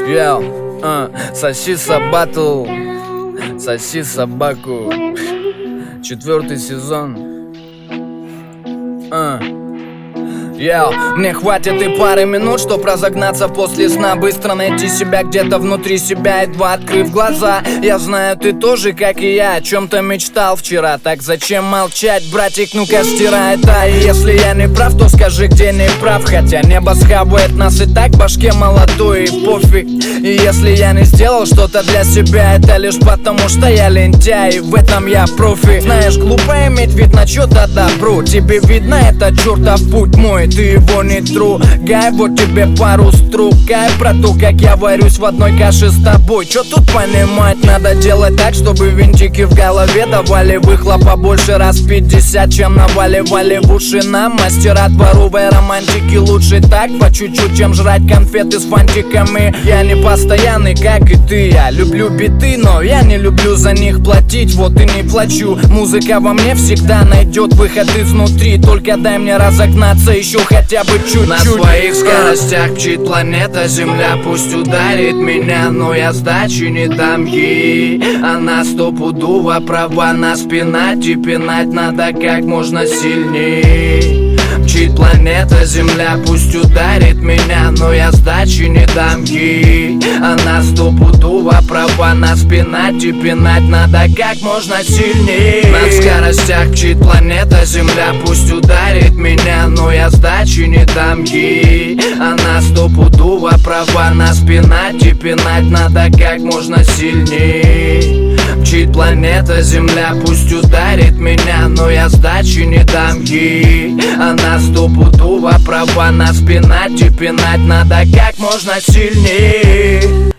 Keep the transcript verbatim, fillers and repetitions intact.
Йоу, а, Сосиса батл, соси собаку. Четвертый сезон. А. Йоу, мне хватит и пары минут, чтоб разогнаться после сна. Быстро найти себя где-то внутри себя, едва открыв глаза. Я знаю, ты тоже, как и я, о чем-то мечтал вчера. Так зачем молчать, братик, ну-ка стирай это. И если я не прав, то скажи, где не прав. Хотя небо схавает нас и так в башке молодой, и пофиг. И если я не сделал что-то для себя, это лишь потому, что я лентяй, и в этом я профи. Знаешь, глупо иметь вид на чё-то добру. Тебе видно, это чертов путь мой, ты его не трогай, вот тебе пару строк. Кай про то, как я варюсь в одной каше с тобой. Чё тут понимать, надо делать так, чтобы винтики в голове давали выхлопа больше раз пятьдесят, чем наваливали в уши нам мастера дворовой романтики. Лучше так, по чуть-чуть, чем жрать конфеты с фантиками. Я не постоянный, как и ты, я люблю биты, но я не люблю за них платить, вот и не плачу. Музыка во мне всегда найдет выход изнутри, только дай мне разогнаться еще хотя бы чуть-чуть. На своих скоростях мчит планета Земля, пусть ударит меня, но я сдачи не дам ей. Она стопудово права, нас пинать и пинать надо как можно сильней. Мчит планета Земля, пусть ударит меня, но я сдачи не дам ей. Она стопудово права, нас пинать и пинать надо как можно сильней. На скоростях мчит планета Земля, пусть ударит меня, но я сдачи не дам ей. Она стопудово права, нас пинать и пинать надо как можно сильней. Мчит планета Земля, пусть ударит меня, но я сдачи не дам ей. Она стопудово права, нас пинать и пинать надо как можно сильней.